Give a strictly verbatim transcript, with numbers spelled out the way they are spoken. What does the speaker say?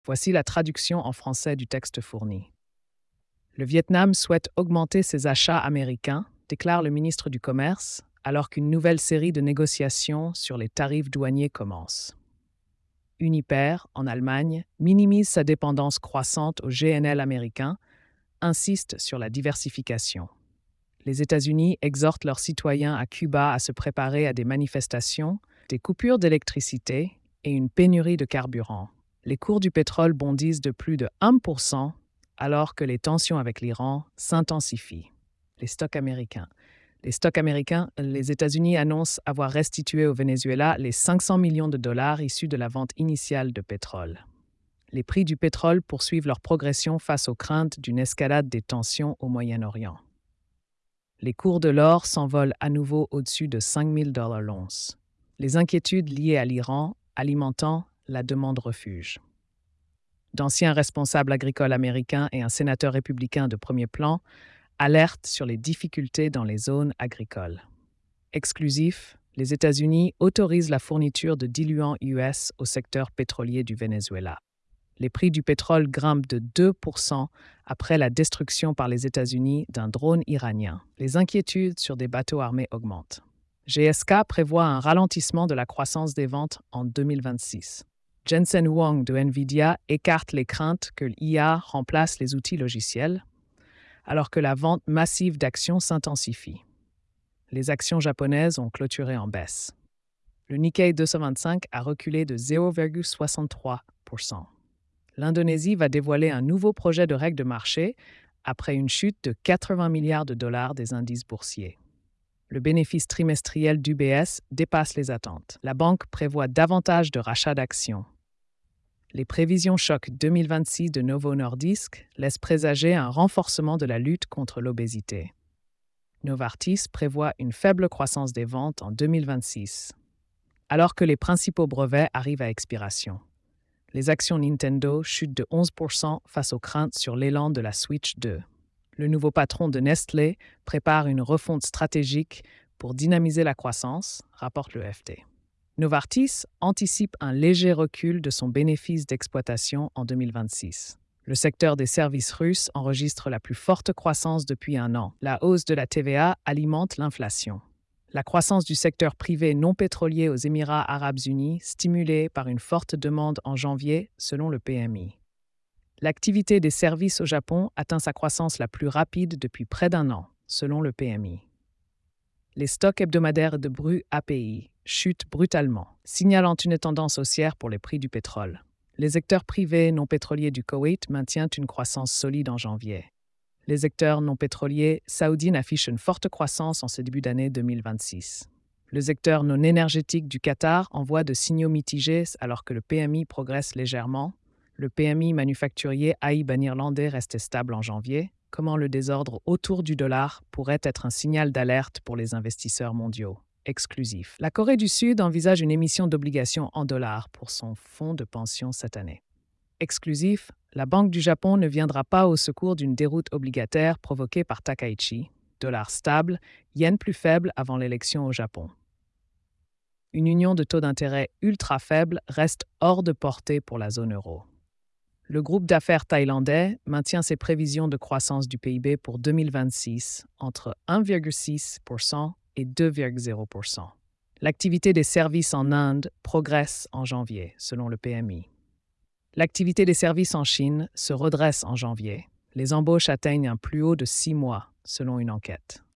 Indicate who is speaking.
Speaker 1: Voici la traduction en français du texte fourni. Le Vietnam souhaite augmenter ses achats américains, déclare le ministre du Commerce, alors qu'une nouvelle série de négociations sur les tarifs douaniers commence. Uniper, en Allemagne, minimise sa dépendance croissante au G N L américain, insiste sur la diversification. Les États-Unis exhortent leurs citoyens à Cuba à se préparer à des manifestations, des coupures d'électricité et une pénurie de carburant. Les cours du pétrole bondissent de plus de un pour cent alors que les tensions avec l'Iran s'intensifient. Les stocks américains. Les stocks américains, les États-Unis annoncent avoir restitué au Venezuela les cinq cents millions de dollars issus de la vente initiale de pétrole. Les prix du pétrole poursuivent leur progression face aux craintes d'une escalade des tensions au Moyen-Orient. Les cours de l'or s'envolent à nouveau au-dessus de cinq mille dollars l'once. Les inquiétudes liées à l'Iran alimentant la demande refuge. D'anciens responsables agricoles américains et un sénateur républicain de premier plan alertent sur les difficultés dans les zones agricoles. Exclusif, les États-Unis autorisent la fourniture de diluants U S au secteur pétrolier du Venezuela. Les prix du pétrole grimpent de deux pour cent après la destruction par les États-Unis d'un drone iranien. Les inquiétudes sur des bateaux armés augmentent. G S K prévoit un ralentissement de la croissance des ventes en deux mille vingt-six. Jensen Huang de Nvidia écarte les craintes que l'I A remplace les outils logiciels, alors que la vente massive d'actions s'intensifie. Les actions japonaises ont clôturé en baisse. Le Nikkei deux cent vingt-cinq a reculé de zéro virgule soixante-trois pour cent. L'Indonésie va dévoiler un nouveau projet de règle de marché après une chute de quatre-vingts milliards de dollars des indices boursiers. Le bénéfice trimestriel d'U B S dépasse les attentes. La banque prévoit davantage de rachats d'actions. Les prévisions choc deux mille vingt-six de Novo Nordisk laissent présager un renforcement de la lutte contre l'obésité. Novartis prévoit une faible croissance des ventes en deux mille vingt-six, alors que les principaux brevets arrivent à expiration. Les actions Nintendo chutent de onze pour cent face aux craintes sur l'élan de la Switch deux. Le nouveau patron de Nestlé prépare une refonte stratégique pour dynamiser la croissance, rapporte le F T. Novartis anticipe un léger recul de son bénéfice d'exploitation en deux mille vingt-six. Le secteur des services russes enregistre la plus forte croissance depuis un an. La hausse de la T V A alimente l'inflation. La croissance du secteur privé non pétrolier aux Émirats arabes unis, stimulée par une forte demande en janvier, selon le P M I. L'activité des services au Japon atteint sa croissance la plus rapide depuis près d'un an, selon le P M I. Les stocks hebdomadaires de brut A P I chutent brutalement, signalant une tendance haussière pour les prix du pétrole. Les secteurs privés non pétroliers du Koweït maintiennent une croissance solide en janvier. Les secteurs non pétroliers saoudiens affichent une forte croissance en ce début d'année deux mille vingt-six. Le secteur non énergétique du Qatar envoie de signaux mitigés alors que le P M I progresse légèrement. Le P M I manufacturier A I B néerlandais reste stable en janvier. Comment le désordre autour du dollar pourrait être un signal d'alerte pour les investisseurs mondiaux. Exclusif. La Corée du Sud envisage une émission d'obligations en dollars pour son fonds de pension cette année. Exclusif, la Banque du Japon ne viendra pas au secours d'une déroute obligataire provoquée par Takaichi. Dollar stable, yen plus faible avant l'élection au Japon. Une union de taux d'intérêt ultra faible reste hors de portée pour la zone euro. Le groupe d'affaires thaïlandais maintient ses prévisions de croissance du P I B pour deux mille vingt-six entre un virgule six pour cent et deux virgule zéro pour cent. L'activité des services en Inde progresse en janvier, selon le P M I. L'activité des services en Chine se redresse en janvier. Les embauches atteignent un plus haut de six mois, selon une enquête.